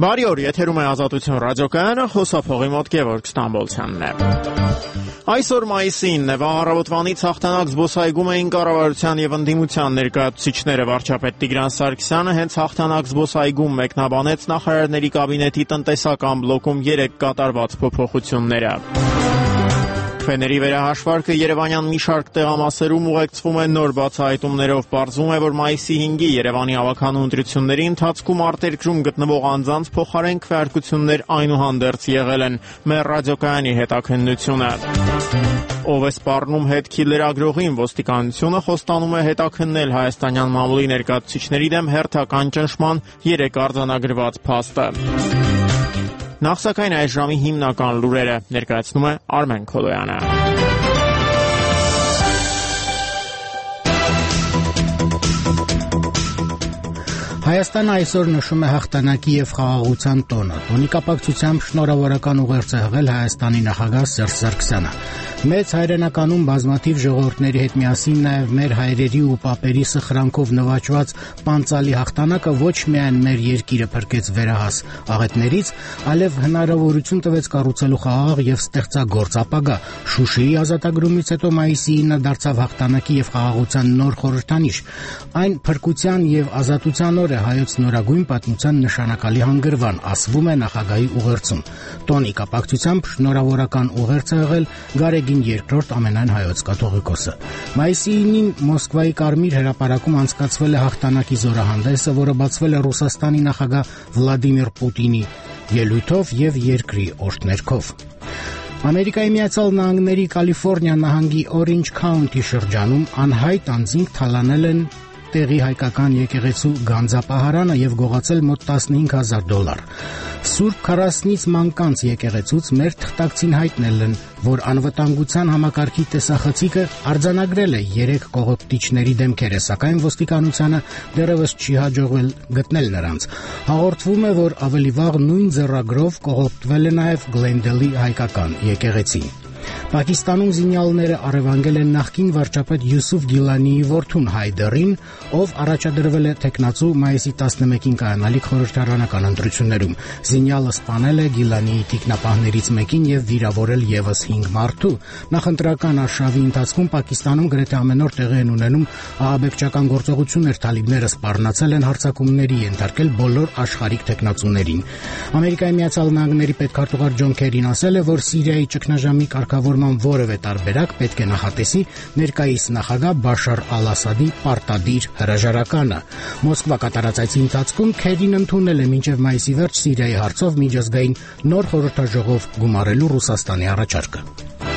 Բարի օր, եթերում է Ազատություն ռադիոկայանը, խոսափողի մոտ Գևորգ Ստամբոլցյանն է։ Այսօր մայիսի 9-ը առավոտվանից հաղթանակ զբոսայգում էին կառավարության եւ ընդդիմության ներկայացուցիչները։ Վարչապետ Տիգրան Սարգսյանը հենց հաղթանակ զբոսայգում մեկնաբանեց նախարարների կաբինետի տնտեսական բլոկում 3 կատարված փոփոխությունները։ Ֆեների վերահաշվարկը Երևանյան մի շարք տեղամասերում ուղեկցվում է նոր բացահայտումներով։ Պարզվում է, որ մայիսի 5-ի Երևանի ավականու ընտրությունների ընթացքում արտերկրում գտնվող անձանց փոխարեն քվեարկություններ այնուհանդերձ եղել են։ Մեր ռադիոկայանի հետաքննությունը։ Ով է սպառնում հետքի լրագրողին, ոստիկանությունը խոստանում է հետաքննել հայաստանյան մամուլի ներկայացուցիչների դեմ հերթական ճնշման 3 արձանագրված փաստը։ Նախ սակայն այս ժամի հիմնական լուրերը ներկայացնում է Արմեն Քոլոյանը։ Հայաստանը այսօր նշում է հաղթանակի եւ խաղաղության տոնը։ Տոնի կապակցությամբ շնորհավորական ուղերձ է հղել Հայաստանի նախագահ Սերժ Սարգսյանը։ Մեծ հայրենականում բազմաթիվ ժողովուրդների հետ միասին նաև մեր հայրերի ու պապերի սխրանքով նվաճված պանծալի հաղթանակը ոչ միայն մեր երկիրը փրկեց վերահաս աղետներից, այլև հնարավորություն տվեց կառուցելու խաղաղ եւ ստեղծագործ ապագա։ Շուշիի ազատագրումից հետո մայիսի 9-ը դարձավ հաղթանակի եւ խաղաղության նոր խորհրդանիշ։ Այն փրկության եւ ազատության օր է հայոց նորագույն պատմության նշանակալի հանգրվան, ասվում է նախագահի ուղերձում։ Տոնի կապակցությամբ շնորհավորական ուղերձ է եղել Գարեգին II ամենայն հայոց կաթողիկոսը։ Մայիսի 9-ին Մոսկվայի Կարմիր հրապարակում անցկացվել է հաղթանակի զորահանդեսը, որը բացվել է Ռուսաստանի նախագահ Վլադիմիր Պուտինի ելույթով եւ երկրի օրհներգով։ Ամերիկայի Միացյալ Նահանգների Կալիֆոռնիա նահանգի Օրինջ Քաունթի շրջանում անհայտ անձինք թալանել են տեղի հայկական եկեղեցու գանձապահարանը եւ գողացել մոտ $15,000։ Սուրբ Քարասնից Մանկանց եկեղեցուց մեր թղթակցին հայտնել են, որ անվտանգության համակարգի տեսախցիկը արձանագրել է 3 կողոպտիչների դեմքերը, սակայն ոստիկանությանը դեռևս չի հաջողվել գտնել նրանց։ Հաղորդվում է, որ ավելի վաղ նույն ձեռագրով կողոպտվել է նաև Գլենդելի հայկական եկեղեցին։ Պակիստանում զինյալները առևանգել են նախկին վարչապետ Յուսուֆ Գիլանիի որդուն Հայդերին, ով առաջադրվել է տեխնացու մայիսի 11-ին կայանալիք խորհրդարանական ընտրություններում։ Զինյալը սպանել է Գիլանիի տիկնապահներից մեկին եւ վիրավորել եւս 5 մարդու։ Նախընտրական արշավի ընթացքում Պակիստանում գրեթե ամեն օր տեղի են ունենում ահաբեկչական գործողություններ, թալիբները սպառնացել են հարձակումների, ենթարկել բոլոր աշխարհիկ տեխնացուներին։ Ամերիկայի Միացյալ Նահանգների պետքարտուղար Ջոն Քերին ասել է, որ Սիրիայի ճգնաժամի կարգավորման որևէ տարբերակ պետք է նախատեսի ներկայիս նախագահ Բաշար Ալ-Ասադի պարտադիր հրաժարականը։ Մոսկվա կատարած այցի ընթացքում Քերին ընդունել է մինչև մայիսի վերջ Սիրիայի հարցով միջազգային նոր խորհրդաժողով գումարելու Ռուսաստանի առաջարկը։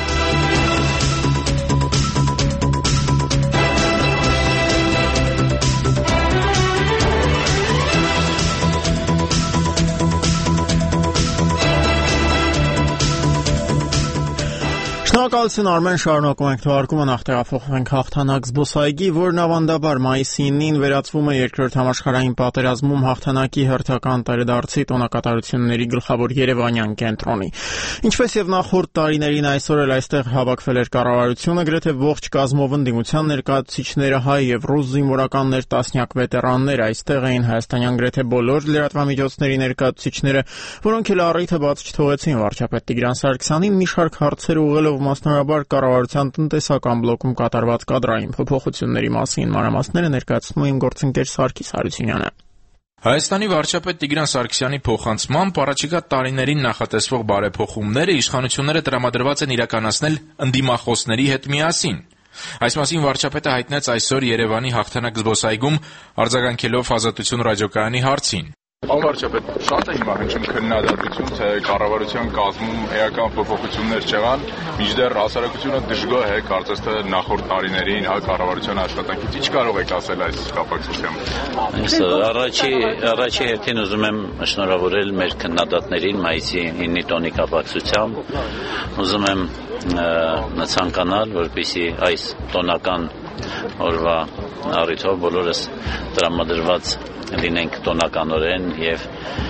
Շնորհակալություն Արմեն, շարունակում ենք թողարկումը, նախ տեղափոխվենք հաղթանակ զբոսայգի, որն ավանդաբար մայիսի 9-ին վերածվում է երկրորդ համաշխարհային պատերազմում հաղթանակի հերթական տարեդարձի տոնակատարությունների գլխավոր երևանյան կենտրոնի։ Ինչպես եւ նախորդ տարիներին այսօր էլ այստեղ հավաքվել էր կառավարությունը, գրեթե ողջ կազմով ընդդիմության ներկայացուցիչները, հայ եւ ռուս զինվորականներ, տասնյակ վետերաններ, այստեղ էին հայաստանյան գրեթե բոլոր լրատվամիջոցների ներկայացուցիչները, որոնք էլ առիթը բաց չթողեցին վարչապետ Տիգրան Սարգսյանին մի շարք հարցեր ուղղելով մասնավորաբար կառավարության տնտեսական բլոկում կատարված կադրային փոփոխությունների մասին մանրամասները ներկայացնում է իմ գործընկեր Սարգիս Հարությունյանը։ Հայաստանի վարչապետ Տիգրան Սարգսյանի փոխանցմամբ առաջիկա տարիներին նախատեսվող բարեփոխումները իշխանությունները տրամադրված են իրականացնել ընդդիմախոսների հետ միասին։ Այս մասին վարչապետը հայտնեց այսօր Երևանի հաղթանակ զբոսայգում արձագանքելով Ազատություն ռադիոկայանի հարցին։ Վարչապետ, շատ է հիմա հնչում քննադատություն, թե կառավարության կազմում էական փոփոխություններ չեղան, մինչդեռ հասարակությունը դժգոհ է, կարծես թե նախորդ տարիներին կառավարության աշխատանքից։ Ինչ կարող եք ասել այս կապակցությամբ։ Առաջի հերթին ուզում եմ շնորհավորել մեր քննադատներին մայիսի 9-ի տոնի կապակցությամբ։ Ուզում եմ ցանկանալ, որպեսզի այս տոնական օրվա առիթով բոլորս տրամադրված լինենք տոնականորեն եւ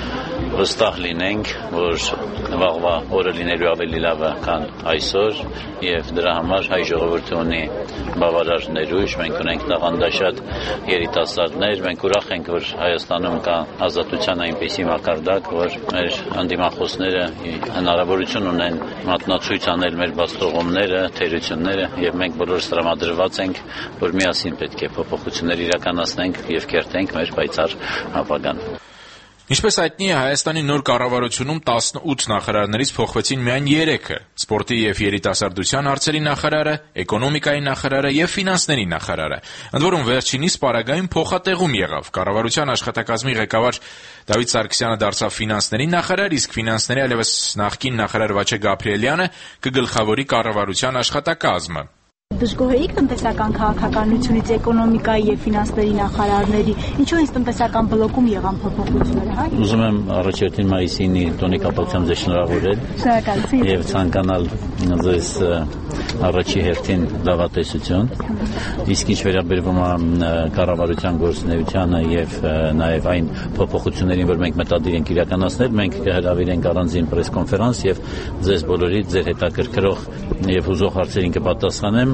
վստահ լինենք, որ վաղվա օրը լինելու ավելի լավը քան այսօր եւ դրա համար հայ ժողովուրդը ունի բավարար ներուժ, մենք ունենք տաղանդաշատ երիտասարդներ, մենք ուրախ ենք, որ Հայաստանում կա ազատության այնպիսի մակարդակ, որ մեր անդիմախոսները հնարավորություն ունեն մատնացույց անել մեր բաստողումները, թերությունները եւ մենք բոլորս տրամադրված ենք, որ միասին պետք է փոփոխություններ իրականացնենք եւ կերտենք մեր պայծառ ապագան։ Ինչպես հայտնի է, Հայաստանի նոր կառավարությունում 18 նախարարներից փոխվեցին միայն 3-ը՝ սպորտի եւ երիտասարդության հարցերի նախարարը, էկոնոմիկայի նախարարը եւ ֆինանսների նախարարը։ Ընդ որում վերջինիս պարագայում փոխատեղում եղավ։ Կառավարության աշխատակազմի ղեկավար Դավիթ Սարգսյանը դարձավ ֆինանսների նախարար, իսկ ֆինանսների այլևս նախկին նախարար Վաչե Գաբրիելյանը կգլխավորի կառավարության աշխատակազմը։ Դժգոհ եք տնտեսական քաղաքականությունից, էկոնոմիկայի եւ ֆինանսների նախարարների, ինչու ինձ տնտեսական բլոկում եղան փոփոխությունները, հա? Ուզում եմ առաջին մայիսինի տոնի կապակցությամբ ձեզ շնորհավորել եւ ցանկանալ ձեզ առաջի հերթին լավատեսություն, իսկ ինչ վերաբերվում է կառավարության գործունեությանը եւ նաեւ այն փոփոխություններին, որ մենք մտադիր ենք իրականացնել, մենք կհրավիրենք առանձին պրես-կոնֆերանս եւ ձեզ բոլորիդ ձեր հետաքրքրող եւ հուզող հարցերին կպատասխանեմ։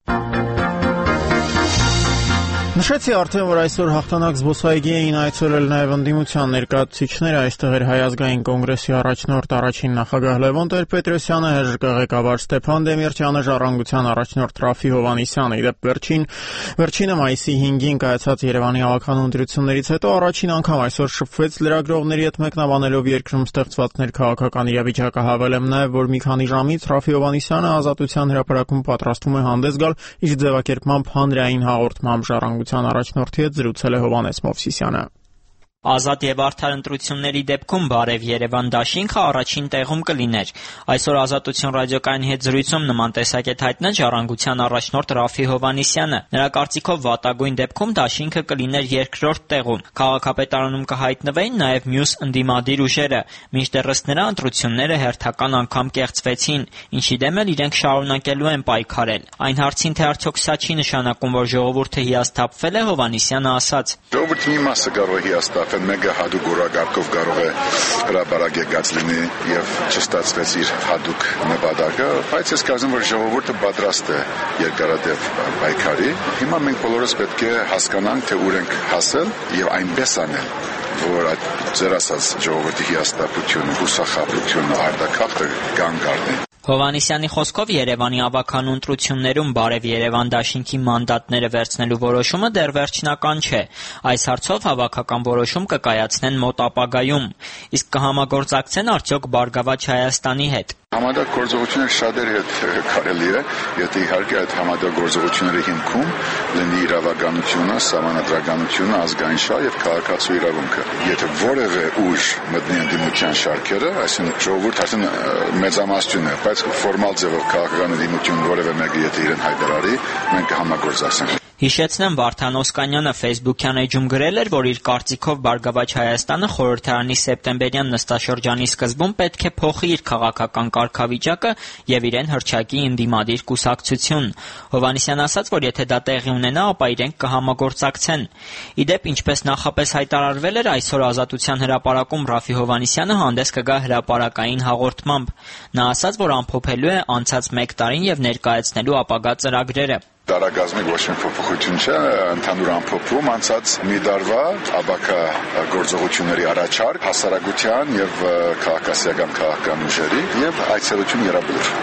Նշեցի արդեն, որ այսօր հաղթանակ զբոսայգի էին այցելել նաև ընդդիմության ներկայացուցիչները, այստեղ էր Հայ ազգային կոնգրեսի առաջնորդ առաջին նախագահ Լևոն Տեր-Պետրոսյանը, ՀԺԿ ղեկավար Ստեփան Դեմիրճյանը, Ժառանգության առաջնորդ Ռաֆի Հովհաննիսյանը։ Իդեպ վերջինը մայիսի 5-ին կայացած Երևանի ավականու ընտրություններից հետո առաջին անգամ այսօր շփվեց լրագրողների հետ մեկնաբանելով երկրում ստեղծված ներքաղաքական իրավիճակը, հավելեմ նաև, որ մի քանի ժամից Ռաֆի Հովհաննիսյանը Ազատության հրապարակում պատրաստվում է հանդես գալ իր ձևակերպմամբ հանրային հաղորդմամբ Ժառանգության առաջնորդի հետ զրուցել է Հովհաննես Մովսիսյանը։ Ազատ եւ արդար ընտրությունների դեպքում Բարև Երևան դաշինքը առաջին տեղում կլիներ։ Այսօր Ազատություն ռադիոկայանի հետ զրույցում նման տեսակետ հայտնեց Ժառանգության առաջնորդ Ռաֆի Հովհաննիսյանը։ Նրա կարծիքով վատագույն դեպքում դաշինքը կլիներ երկրորդ տեղում։ Քաղաքապետարանում կհայտնվեին նաեւ մյուս ընդդիմադիր ուժերը, մինչդեռ ըստ նրա ընտրությունները հերթական անգամ կեղծվեցին, ինչի դեմ էլ իրենք շարունակելու են պայքարել։ Այն հարցին, թե արդյոք սա չի նշանակում, որ ժողովուրդը հիասթափվել է, Հովհաննիսյանը ասաց. Ժողովուրդը մի մասը կարող է հիասթափվել, մեկը հատուկ օրակարգով կարող է հրապարակ եկած լինի եւ չստացվեց իր հատուկ նպատակը, բայց ես կարծում եմ, որ ժողովուրդը պատրաստ է երկարատև պայքարի։ Հիմա մենք բոլորս պետք է հասկանանք, թե ուր ենք հասել եւ այնպես անել, որ այդ ձեր ասած ժողովրդի հիասթափությունը, հուսախաբությունը, արտաքաղթը կանգ առնի։ Հովհաննիսյանի խոսքով Երևանի ավականու ընտրություններում Բարև Երևան դաշինքի մանդատները վերցնելու որոշումը դեռ վերջնական չէ։ Այս հարցով հավաքական որոշում կկայացնեն մոտ ապագայում։ Իսկ կհամագործակցեն արդյոք Բարգավաճ Հայաստանի հետ։ Համադագործողությունները շատերի հետ կարելի է, եթե իհարկե այդ համադագործողությունների հիմքում լինի իրավականությունը, սահմանադրականությունը, ազգային շահ եւ քաղաքացու իրավունքը։ Եթե որևէ ուժ մտնի ընդդիմության շարքերը, այսինքն ժողովուրդ արդեն մեծամասնություն է, բայց ֆորմալ ձևով քաղաքական ընդդիմություն որևէ մեկը եթե իրեն հայտարարի, մենք կհամագործակցենք։ Հիշեցնեմ, Վարդան Օսկանյանը Facebook-յան էջում գրել էր, որ իր կարծիքով Բարգավաճ Հայաստանը խորհրդարանի սեպտեմբերյան նստաշրջանի սկզբում պետք է փոխի իր քաղաքական կարգավիճակը եւ իրեն հռչակի ընդդիմադիր կուսակցություն։ Հովհաննիսյանը ասաց, որ եթե դա տեղի ունենա, ապա իրենք կհամագործակցեն։ Իդեպ, ինչպես նախապես հայտարարվել էր, այսօր Ազատության հրապարակում Ռաֆի Հովհաննիսյանը հանդես կգա հրապարակային հաղորդմամբ։ Նա ասաց, որ ամփոփելու է անցած 1 տարին եւ ներկայացնելու ապագա ծրագրերը։ Տարագազմի ոչ մի փոփոխություն չէ, ընդհանուր ամփոփում անցած մի տարվա աբակա գործողությունների առաջարկ հասարակության եւ քաղաքացիական քաղաքական ուժերի եւ այցելություն երաբլուր։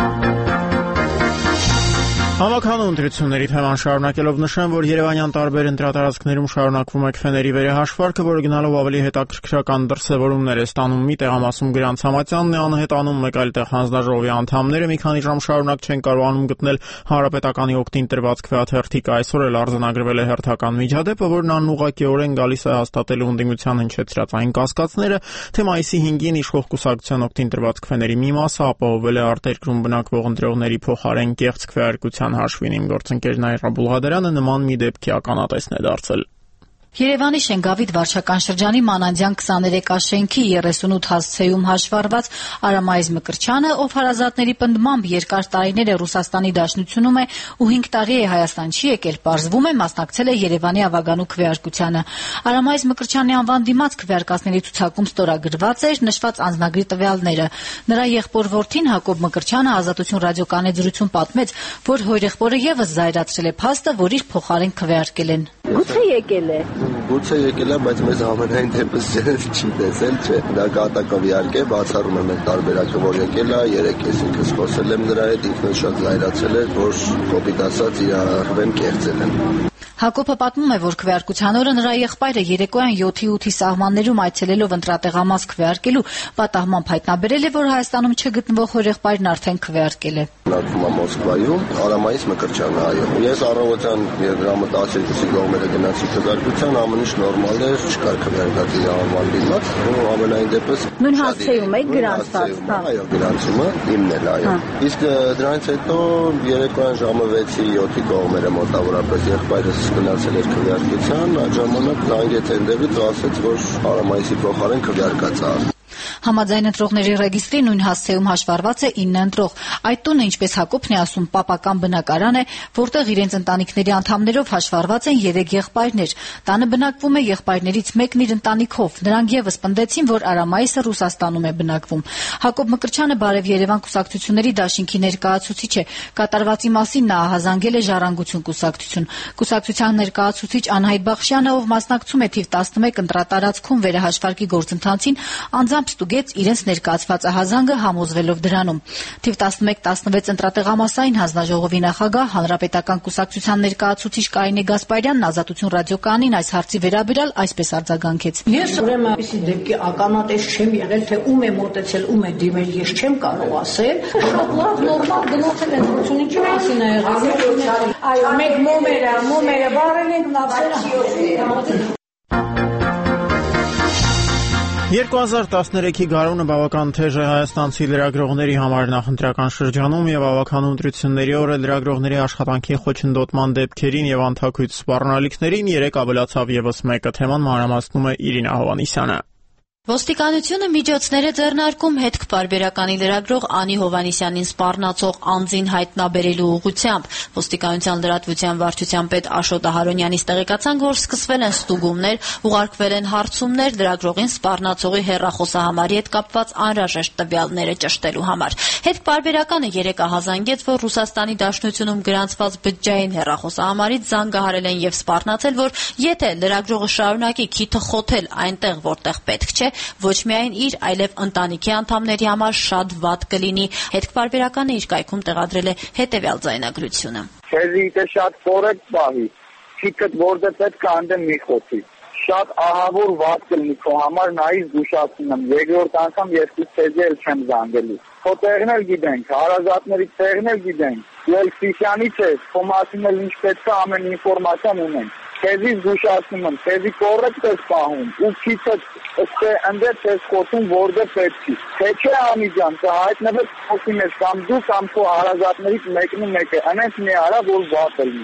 Հավաքանու ընտրությունների թեման շարունակելով նշեմ, որ Երևանյան տարբեր ընտրատարածքներում շարունակվում է քվեների վերահաշվարկը, որը գնալով ավելի հետաքրքրական դրսևորումներ է ստանում։ Մի տեղամասում Գրանց Համատյանն է անհետանում, մեկ այլ տեղ հանձնաժողովի անդամները մի քանի ժամ շարունակ չեն կարողանում գտնել Հանրապետականի օգտին տրված քվեաթերթիկը։ Այսօր էլ արձանագրվել է հերթական միջադեպը, որն անուղղակիորեն գալիս է հաստատելու ընդդիմության հնչեցրած այն կասկածները, թե մայիսի 5-ին իշխող կուսակցության օգտին տրված քվեների մի մասը ապահովել է արտերկրում բնակվող ընտրողների փոխարեն կեղծ քվեարկության հաշվին։ Իմ գործընկերն Այրա Բուլղադարյանը նման մի դեպքի ականատեսն է դարձել։ Երևանի Շենգավիթ վարչական շրջանի Մանանդյան 23 շենքի 38 հասցեում հաշվառված Արամայիս Մկրտչյանը, ով հարազատների պնդմամբ երկար տարիներ է Ռուսաստանի Դաշնությունում է ու 5 տարի է Հայաստան չի եկել, պարզվում է մասնակցել է Երևանի ավագանու քվեարկությանը։ Արամայիս Մկրտչյանի անվան դիմաց քվեարկածների ցուցակում ստորագրված էր նշված անձնագրի տվյալները։ Նրա եղբոր որդին Հակոբ Մկրտչյանը Ազատություն ռադիոկայանի զրույցում պատմեց, որ հորեղբորը եւս զայրացրել է փաստը, որ իր փոխարեն քվեարկել են։ Գուցե եկել է։ Գուցե եկել է, բայց մեզ ամենայն դեպս չի տեսել, չէ։ Դա կատակով իհարկե բացառում եմ այդ տարբերակը, որ եկել է, երեք ես ինքս խոսել եմ նրա հետ, ինքն շատ զայրացել էր, որ կոպիտ ասած իր արվեն կեղծել են։ Հակոբը պատմում է, որ քվեարկության օրը նրա եղբայրը երեկոյան 7-8-ի սահմաններում այցելելով ընտրատեղամաս քվեարկելու պատահմամբ հայտնաբերել է, որ Հայաստանում չգտնվող հորեղբայրն արդեն քվեարկել է։ Նարվում է Մոսկվայում, Արամայիս Մկրտչյանը, այո։ Ես առավոտյան ժամը 12-ի կողմերը գնացի քվեարկության, ամեն ինչ նորմալ էր, չկար քվեարկածի անվան դիմաց, ու ամենայն դեպս նույն հասցեում եք գրանցված, այո, գրանցումը իմն էլ, այո։ Իսկ դրանից հետո երեկոյան ժամը 6-7-ի կողմերը մոտավորապես եղբայրս գնացել էր քվեարկության, այդ ժամանակ զանգեց այնտեղից ու ասաց, որ Արամայիսի փոխարեն քվեարկած է։ Համաձայն ընտրողների ռեգիստրի նույն հասցեում հաշվառված է 9 ընտրող։ Այդ տունը, ինչպես Հակոբն է ասում, պապական բնակարան է, որտեղ իրենց ընտանիքների անդամներով հաշվառված են 3 եղբայրներ։ Տանը բնակվում է եղբայրներից մեկն իր ընտանիքով։ Նրանք եւս պնդեցին, որ Արամայիսը Ռուսաստանում է բնակվում։ Հակոբ Մկրտչյանը Բարև Երևան կուսակցությունների դաշինքի ներկայացուցիչ է։ Կատարվածի մասին նա ահազանգել է Ժառանգություն կուսակցություն։ Կուսակցության ներկայացուցիչ Անահիտ Բախշյանը, ով մասնակցում է թիվ 11 ընտրատարածքում վերահաշվարկի գործընթացին, անձամբ ստուգեց իրենց ներկայացված ահազանգը համոզվելով դրանում։ Թիվ 11-16 ընտրատեղամասային հանձնաժողովի նախագահ Հանրապետական կուսակցության ներկայացուցիչ Կարինե Գասպարյանն Ազատություն ռադիոկայանին այս հարցի վերաբերյալ այսպես արձագանքեց։ Ես ուրեմն այսպիսի դեպքի ականատես չեմ եղել, թե ում է մոտեցել, ում է դիմել, ես չեմ կարող ասել։ Շատ լավ նորմալ գնացել են գործունի ինչի մասին է եղել։ Այո, մեկ մոմերը բարել ենք լավսերը։ 2013-ի գարունը բավական թեժ է հայաստանցի լրագրողների համար նախընտրական շրջանում եւ ավագանու ընտրությունների օրը լրագրողների աշխատանքի խոչընդոտման դեպքերին եւ անթակույց սպառնալիքներին երեք ավելացավ եւս մեկը։ Թեման մանրամասնում է Իրինա Հովհաննիսյանը։ Ոստիկանությունը միջոցներ է ձեռնարկում հետքպարբերականի լրագրող Անի Հովհաննիսյանին սպառնացող անձին հայտնաբերելու ուղղությամբ։ Ոստիկանության լրատվության վարչության պետ Աշոտ Ահարոնյանից տեղեկացանք, որ սկսվել են ստուգումներ, ուղարկվել են հարցումներ լրագրողին սպառնացողի հեռախոսահամարի հետ կապված անհրաժեշտ տվյալները ճշտելու համար։ Հետքպարբերականը երեք ահազանգեց, որ Ռուսաստանի Դաշնությունում գրանցված բջջային հեռախոսահամարից զանգահարել են եւ սպառնացել, որ եթե լրագրողը շարունակի քիթը խոթել այնտեղ, որտեղ պետք չէ, ոչ միայն իր, այլև ընտանիքի անդամների համար շատ վատ կլինի։ Հետքպարբերականը իր կայքում տեղադրել է հետևյալ ձայնագրությունը։ Քեզի դե շատ կորեկտ պահի, քիթդ որտեղ պետք է անդեմ մի խոթի։ Շատ ահավոր վատ կլինի քո համար, նայից զգուշացնում եմ, երկրորդ անգամ ես քեզի էլ չեմ զանգելու։ Քո տեղն էլ գիտենք, հարազատների տեղն էլ գիտենք։ Ես Սիսյանից ես, քո մասին էլ ինչ պետք է ամեն ինֆորմացիան ունենք։ Քեզի զգուշացնում եմ, քեզի կորեկտ ես պահում, ու քիթդ ըստ ընդդեմ ես խոթում, որտեղ պետք է։ Թե չէ Անիջան, կհայտնվես խոսի մեջ կամ դու կամ քո հարազատներից մեկն ու մեկը, անենց մի արա, որ վատ լինի։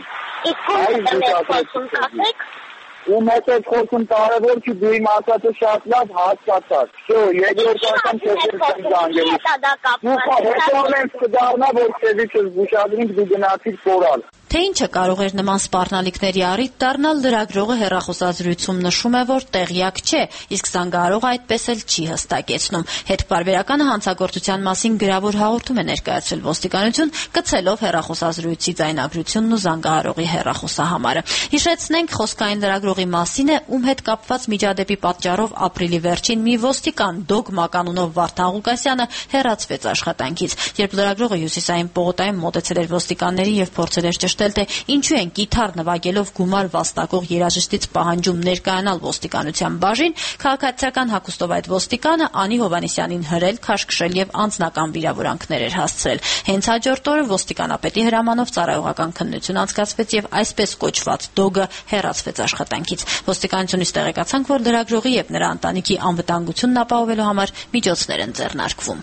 Ու մեծ է խոսում կարևոր չի, դու իմ ասածը շատ լավ հասկացար։ Շո, երկրորդ անգամ քեզ եմ զանգելու։ Դու հետո ամենս կդառնա, որ քեզի չզգուշացնենք, դու գնացիր կորալ։ Թե ինչը կարող էր նման սպառնալիքների առիթ դառնալ, լրագրողը հեռախոսազրույցում նշում է, որ տեղյակ չէ, իսկ զանգահարողը այդպես էլ չի հստակեցնում։ Հետքպարբերականը հանցագործության մասին գրավոր հաղորդում է ներկայացրել ոստիկանություն, կցելով հեռախոսազրույցի ձայնագրությունն ու զանգահարողի հեռախոսահամարը։ Հիշեցնենք, խոսքային լրագրողի մասին է, ում հետ կապված միջադեպի պատճառով ապրիլի վերջին մի ոստիկան Դոգմա կանունով Վարդան Ղուկասյանը հեռացվեց աշխատանքից։ Երբ լրագրողը Հյուսիսային պողոտայում մոտեցել էր ոստիկաններին եւ փորձել էր ճշտել, թե ինչու են կիթառ նվագելով գումար վաստակող երաժշտից պահանջում ներկայանալ ոստիկանության բաժին, քաղաքացիական հագուստով այդ ոստիկանը Անի Հովհաննիսյանին հրել, քաշքշել եւ անձնական վիրավորանքներ էր հասցրել։ Հենց հաջորդ օրը ոստիկանապետի հրամանով ծառայողական քննություն անցկացվեց եւ այսպես կոչված Դոգը հեռացվեց աշխատանքից։ Ոստիկանությունից տեղեկացանք, որ լրագրողի եւ նրա ընտանիքի անվտանգությունն ապահովելու համար միջոցներ են ձեռնարկվում։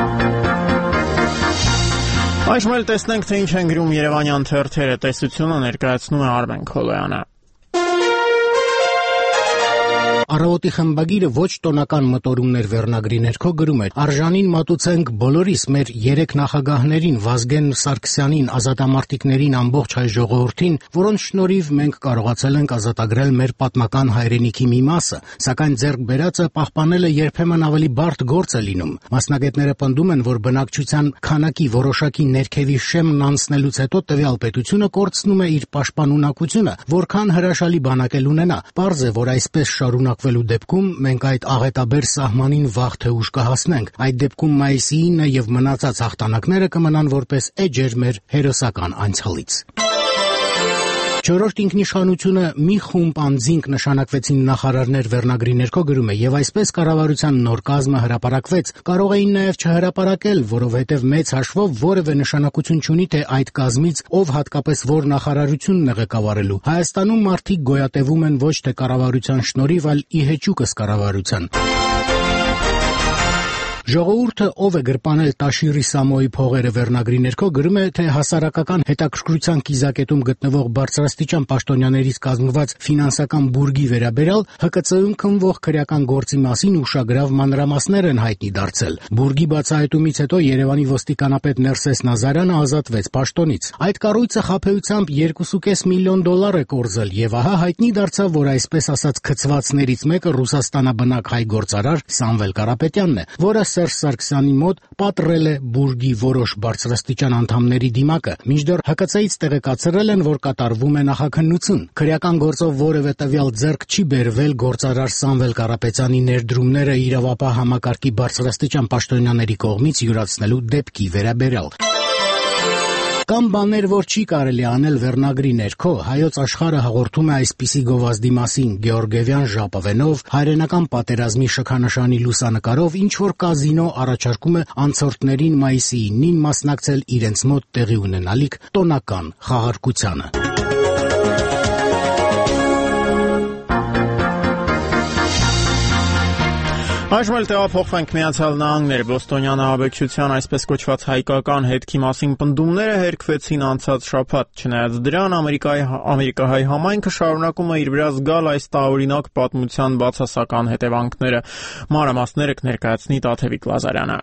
Այժմ էլ տեսնենք, թե ինչ են գրում երևանյան թերթերը։ Տեսությունը ներկայացնում է Արմեն Քոլոյանը։ Առավոտի խմբագիրը ոչ տոնական մտորումներ վերնագրի ներքո գրում էր. «Արժանին մատուցենք բոլորիս մեր 3 նախագահներին՝ Վազգեն Սարգսյանին, ազատամարտիկներին, ամբողջ հայ ժողովրդին, որոնց շնորհիվ մենք կարողացել ենք ազատագրել մեր պատմական հայրենիքի մի մասը, սակայն ձեռք բերածը պահպանելը երբեմն ավելի բարդ գործ է լինում»։ Մասնագետները պնդում են, որ բնակչության քանակի որոշակի ներքևի շեմն անցնելուց հետո տվյալ պետությունը կորցնում է իր պաշտպանունակությունը, որքան հրաշալի բանակ էլ ունենա։ Պարզ է, որ այսպես շարունակվելու դեպքում մենք այդ աղետաբեր սահմանին վաղ թե ուշ կհասնենք։ Այդ դեպքում մայիսի 9-ը եւ մնացած հաղթանակները կմնան որպես էջեր մեր հերոսական անցյալից։ Չորրորդ ինքնիշխանությունը մի խումբ անձինք նշանակվեցին նախարարներ վերնագրի ներքո գրում է, եւ այսպես կառավարության նոր կազմը հրապարակվեց։ Կարող էին նաեւ չհրապարակել, որովհետեւ մեծ հաշվով որևէ նշանակություն չունի, թե այդ կազմից ով հատկապես որ նախարարությունն է ղեկավարելու։ Հայաստանում մարդիկ գոյատևում են ոչ թե կառավարության շնորհիվ, այլ ի հեճուկս կառավարության։ Ժողովուրդը ով է գրպանել Տաշիրի Սամոյի փողերը վերնագրի ներքո գրում է, թե հասարակական հետաքրքրության կիզակետում գտնվող բարձրաստիճան պաշտոնյաներից կազմված ֆինանսական բուրգի վերաբերյալ ՀԿՑ-ում քննվող քրեական գործի մասին ուշագրավ մանրամասներ են հայտնի դարձել։ Բուրգի բացահայտումից հետո Երևանի ոստիկանապետ Ներսես Նազարյանը ազատվեց պաշտոնից։ Այդ կառույցը խաբեությամբ $2.5 միլիոն է կորզել, եւ ահա հայտնի դարձավ, որ այսպես ասած քծվածներից մեկը Ռուսաստանաբնակ հայ գործարար Սամվել Կարապետյանն է, որը Սերժ Սարգսյանի մոտ պատռել է բուրգի որոշ բարձրաստիճան անդամների դիմակը, մինչդեռ ՀԿՑ-ից տեղեկացրել են, որ կատարվում է նախաքննություն։ Քրեական գործով որևէ տվյալ ձեռք չի բերվել գործարար Սամվել Կարապետյանի ներդրումները իրավապահ համակարգի բարձրաստիճան պաշտոնյաների կողմից յուրացնելու դեպքի վերաբերյալ։ Կամ բաներ, որ չի կարելի անել վերնագրի ներքո, Հայոց աշխարհը հաղորդում է այսպիսի գովազդի մասին Գեորգիևյան ժապավենով, հայրենական պատերազմի շքանշանի լուսանկարով, ինչ որ կազինո առաջարկում է անցորդներին մայիսի 9-ին մասնակցել իրենց մոտ տեղի ունենալիք տոնական խաղարկությանը։ Այժմ էլ տեղափոխվենք Միացյալ Նահանգներ։ Բոստոնյան ահաբեկչության այսպես կոչված հայկական հետքի մասին պնդումները հերքվեցին անցած շաբաթ։ Չնայած դրան, ամերիկահայ համայնքը շարունակում է իր վրա զգալ այս տարօրինակ պատմության բացասական հետևանքները։ Մանրամասները կներկայացնի Տաթևիկ Լազարյանը։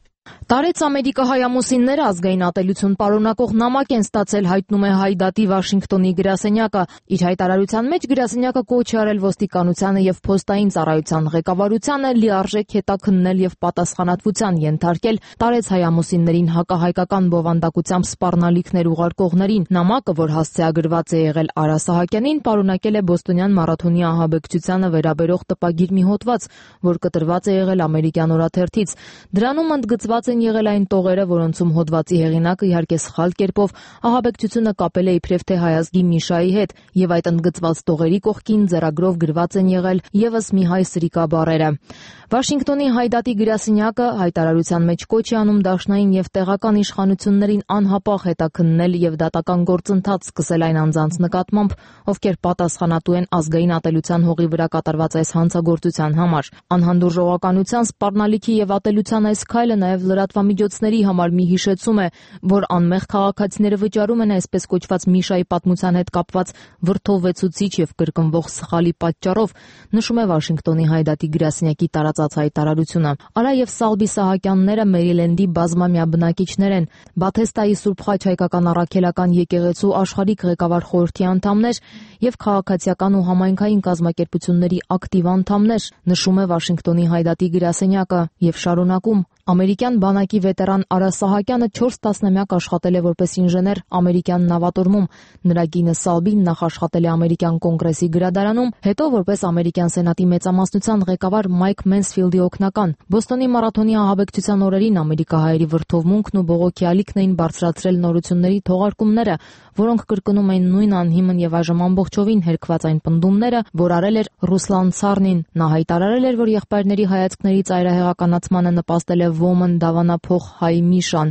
Տարեց ամերիկահայ ամուսինները ազգային ատելություն պարունակող նամակ են ստացել, հայտնում է Հայդատի Վաշինգտոնի գրասենյակը։ Իր հայտարարության մեջ գրասենյակը կոչ է արել ոստիկանությանը եւ փոստային ծառայության ղեկավարությանը լիարժեք հետաքննել եւ պատասխանատվության ենթարկել տարեց հայ ամուսիններին հակահայկական բովանդակությամբ սպառնալիքներ ուղարկողներին։ Նամակը, որ հասցեագրված է եղել Արա Սահակյանին, պարունակել է Բոստոնյան մարաթոնի ահաբեկչությանը վերաբերող տպագիր մի հոդված, որ կտրված է եղել ամերիկյան օրաթերթից։ Դրանում ընդգծված են եղել այն տողերը, որոնցում հոդվածի հեղինակը իհարկե սխալ կերպով ահաբեկչությունը կապել է իբրև թե հայազգի Միշայի հետ, եւ այդ ընդգծված տողերի կողքին ձեռագրով գրված են եղել եւս մի հայ սրիկա բառերը։ Վաշինգտոնի Հայդատի գրասենյակը հայտարարության մեջ կոչ է անում դաշնային եւ տեղական իշխանություններին անհապաղ հետաքննել եւ դատական գործընթաց սկսել այն անձանց նկատմամբ, ովքեր պատասխանատու են ազգային ատելության հողի վրա կատարված այս հանցագործության համար։ Անհանդուրժողականության, սպառնալիքի եւ ատելության այս քայլը նաեւ լրատվամիջոցների համար մի հիշեցում է, որ անմեղ քաղաքացիները վճարում են այսպես կոչված Միշայի պատմության հետ կապված վրդովվեցուցիչ եւ կրկնվող սխալի պատճառով, նշում է Վաշինգտոնի Հայդատի գրասենյակի տարածած հայտարարությունը։ Արա եւ Սալբի Սահակյանները Մերիլենդի բազմամյա բնակիչներ են, Բաթեստայի Սուրբ Խաչ հայկական առաքելական եկեղեցու աշխարհիկ ղեկավար խորհրդի անդամներ եւ քաղաքացիական ու համայնքային կազմակերպությունների ակտիվ անդամներ, նշում է Վաշինգտոնի Հայդատի գրասենյակը եւ շարունակում. ամերիկյան բանակի վետերան Արա Սահակյանը 4 տասնամյակ աշխատել է որպես ինժեներ ամերիկյան նավատորմում։ Նրա կինը Սալբին նախ աշխատել է ամերիկյան կոնգրեսի գրադարանում, հետո որպես ամերիկյան սենատի մեծամասնության ղեկավար Մայք Մենսֆիլդի օգնական։ Բոստոնի մարաթոնի ահաբեկչության օրերին ամերիկահայերի վրդովմունքն ու բողոքի ալիքն էին բարձրացրել նորությունների թողարկումները, որոնք կրկնում էին նույն անհիմն եւ այժմ ամբողջովին հերքված այն պնդումները, որ արել էր Ռուսլան Ցարնին։ Նա հայտարարել էր, որ եղբայրների հայացքների ծայրահեղականացմանը նպաստել է Ոմն դավանափող հայ Միշան։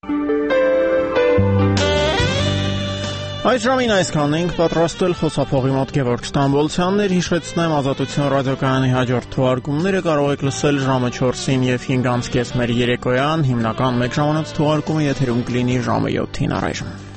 Այս ժամին այսքանն ենք պատրաստել խոսափողի մոտ Գևորգ Ստամբոլցյանն էր, հիշեցնեմ Ազատություն ռադիոկայանի հաջորդ թողարկումները կարող եք լսել ժամը 4-ին եւ 5:30 մեր երեկոյան, հիմնական 1 ժամանոց թողարկումը եթերում կլինի ժամը 7-ին առայժմ։